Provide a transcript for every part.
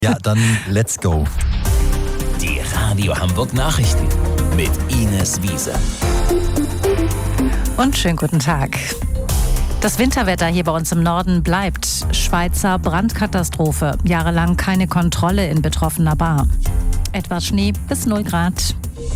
Ja, dann let's go. Die Radio Hamburg Nachrichten mit Ines Wiese. Und schönen guten Tag. Das Winterwetter hier bei uns im Norden bleibt. Schweizer Brandkatastrophe. Jahrelang keine Kontrolle in betroffener Bar. Etwas Schnee bis 0 Grad.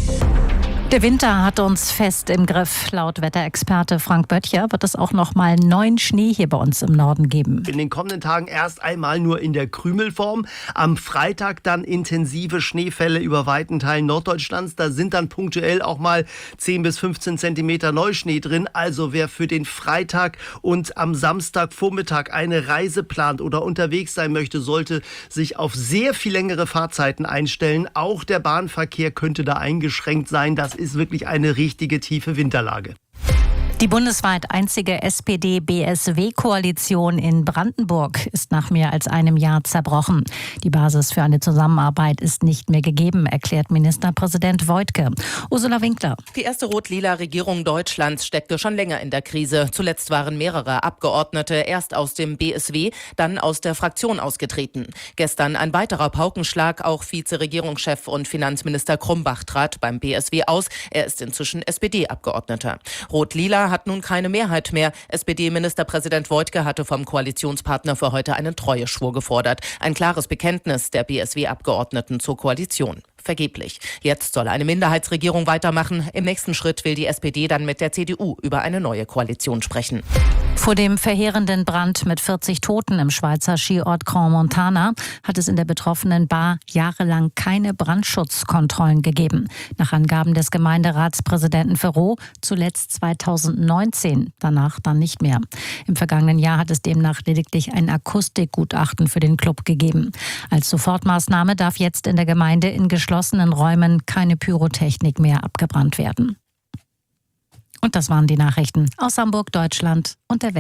Der Winter hat uns fest im Griff. Laut Wetterexperte Frank Böttcher wird es auch noch mal neuen Schnee hier bei uns im Norden geben. In den kommenden Tagen erst einmal nur in der Krümelform. Am Freitag dann intensive Schneefälle über weiten Teilen Norddeutschlands. Da sind dann punktuell auch mal 10 bis 15 Zentimeter Neuschnee drin. Also wer für den Freitag und am Samstagvormittag eine Reise plant oder unterwegs sein möchte, sollte sich auf sehr viel längere Fahrzeiten einstellen. Auch der Bahnverkehr könnte da eingeschränkt sein. Das ist wirklich eine richtige tiefe Winterlage. Die bundesweit einzige SPD-BSW-Koalition in Brandenburg ist nach mehr als einem Jahr zerbrochen. Die Basis für eine Zusammenarbeit ist nicht mehr gegeben, erklärt Ministerpräsident Woidke. Ursula Winkler. Die erste rot-lila Regierung Deutschlands steckte schon länger in der Krise. Zuletzt waren mehrere Abgeordnete erst aus dem BSW, dann aus der Fraktion ausgetreten. Gestern ein weiterer Paukenschlag. Auch Vize-Regierungschef und Finanzminister Krumbach trat beim BSW aus. Er ist inzwischen SPD-Abgeordneter. Rot-lila hat nun keine Mehrheit mehr. SPD-Ministerpräsident Woidke hatte vom Koalitionspartner für heute einen Treueschwur gefordert. Ein klares Bekenntnis der BSW-Abgeordneten zur Koalition. Vergeblich. Jetzt soll eine Minderheitsregierung weitermachen. Im nächsten Schritt will die SPD dann mit der CDU über eine neue Koalition sprechen. Vor dem verheerenden Brand mit 40 Toten im Schweizer Skiort Crans Montana hat es in der betroffenen Bar jahrelang keine Brandschutzkontrollen gegeben. Nach Angaben des Gemeinderatspräsidenten Ferraud zuletzt 2019, danach dann nicht mehr. Im vergangenen Jahr hat es demnach lediglich ein Akustikgutachten für den Club gegeben. Als Sofortmaßnahme darf jetzt in der Gemeinde in geschlossenen Räumen keine Pyrotechnik mehr abgebrannt werden. Und das waren die Nachrichten aus Hamburg, Deutschland und der Welt.